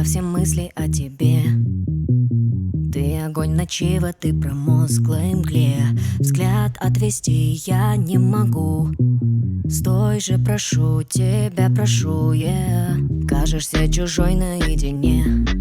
совсем мысли о тебе. Ты огонь ночи в этой промозглой мгле. Взгляд отвести я не могу. Стой же, прошу тебя, прошу, Кажешься чужой наедине.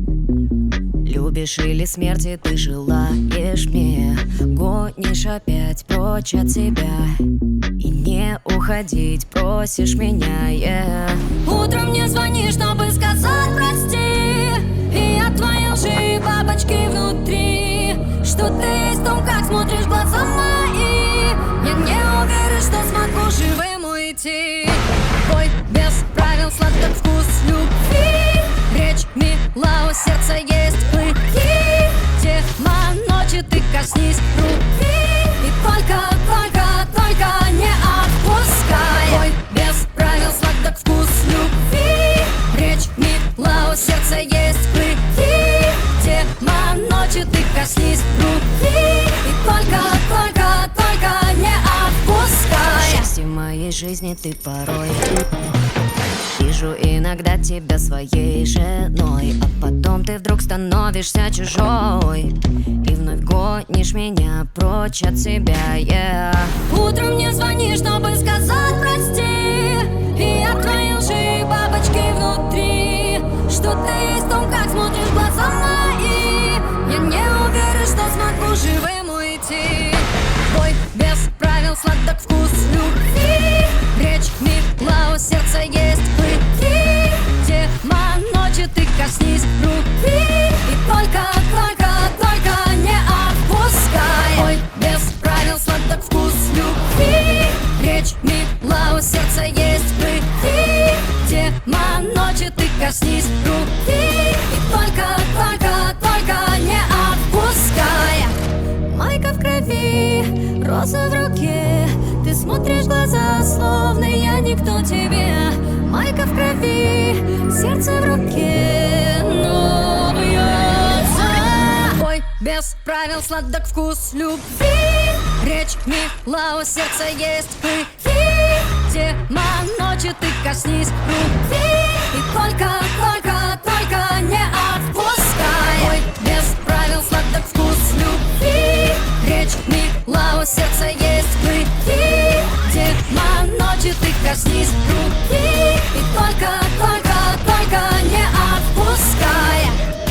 Любишь или смерти ты желаешь мне. Гонишь опять прочь от себя. И не уходить просишь меня, Утром мне звонишь, чтобы сказать прости. И от твоей лжи бабочки внутри. Что ты есть в том, как смотришь в глаза мои. Я не уверен, что смогу живым уйти. Бой без правил, сладок вкус любви. Речь мила, у сердца есть клыки. Тема ночи, ты коснись руки. И только не отпускай. Бой без правил, сладок вкус любви. Речь мила, у сердца есть клыки. Тема ночи, ты коснись руки. И только не отпускай. Счастье моей жизни ты порой. Вижу иногда тебя своей женой, а потом ты вдруг становишься чужой. И вновь гонишь меня прочь от себя, Утром мне звонишь, чтобы сказать прости. И от твоей лжи бабочки внутри. Что ты есть в том, как смотришь в глаза мои. Я не уверен, что смогу живым уйти. Бой без правил, сладок вкус любви. Речь мила, у сердца есть клыки. Тема ночи, ты коснись руки. И только не отпускай. Бой без правил, сладок вкус любви. Речь мила, у сердца есть клыки. Тема ночи, ты коснись руки. И только не отпускай. Майка в крови, роза в руке. Ты смотришь в глаза, словно я никто тебе. Майка в крови, сердце в руке, но бьется. Бой без правил, сладок вкус любви. Речь мила, у сердца есть клыки. Тема ночи, ты коснись руки. И только не отпускай. Бой без правил, сладок вкус любви. Речь мила, у сердца есть клыки. Тема ночи, ты коснись руки. И только не отпускай.